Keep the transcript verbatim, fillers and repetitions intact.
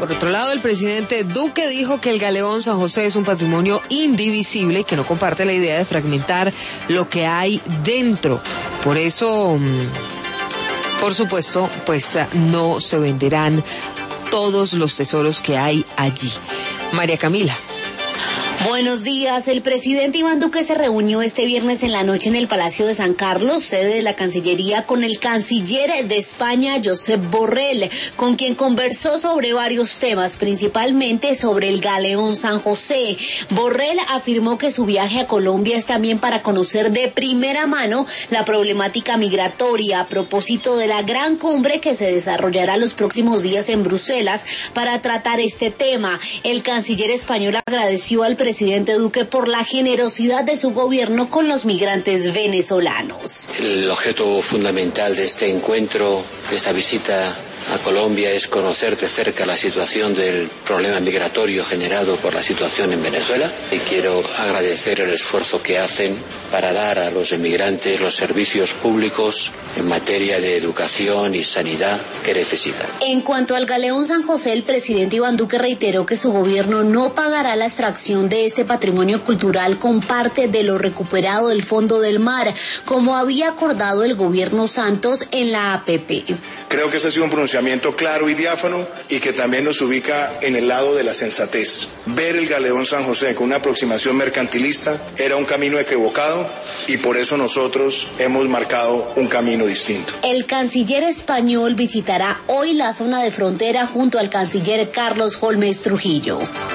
Por otro lado, el presidente Duque dijo que el galeón San José es un patrimonio indivisible y que no comparte la idea de fragmentar lo que hay dentro. Por eso, por supuesto, pues no se venderán todos los tesoros que hay allí. María Camila. Buenos días. El presidente Iván Duque se reunió este viernes en la noche en el Palacio de San Carlos, sede de la Cancillería, con el canciller de España, Josep Borrell, con quien conversó sobre varios temas, principalmente sobre el galeón San José. Borrell afirmó que su viaje a Colombia es también para conocer de primera mano la problemática migratoria a propósito de la gran cumbre que se desarrollará los próximos días en Bruselas para tratar este tema. El canciller español agradeció al presidente presidente Duque por la generosidad de su gobierno con los migrantes venezolanos. El objeto fundamental de este encuentro, de esta visita a Colombia, es conocer de cerca la situación del problema migratorio generado por la situación en Venezuela, y quiero agradecer el esfuerzo que hacen para dar a los emigrantes los servicios públicos en materia de educación y sanidad que necesitan. En cuanto al galeón San José, el presidente Iván Duque reiteró que su gobierno no pagará la extracción de este patrimonio cultural con parte de lo recuperado del fondo del mar, como había acordado el gobierno Santos en la A P P. Creo que ese ha sido un pronunciamiento claro y diáfano y que también nos ubica en el lado de la sensatez. Ver el galeón San José con una aproximación mercantilista era un camino equivocado y por eso nosotros hemos marcado un camino distinto. El canciller español visitará hoy la zona de frontera junto al canciller Carlos Holmes Trujillo.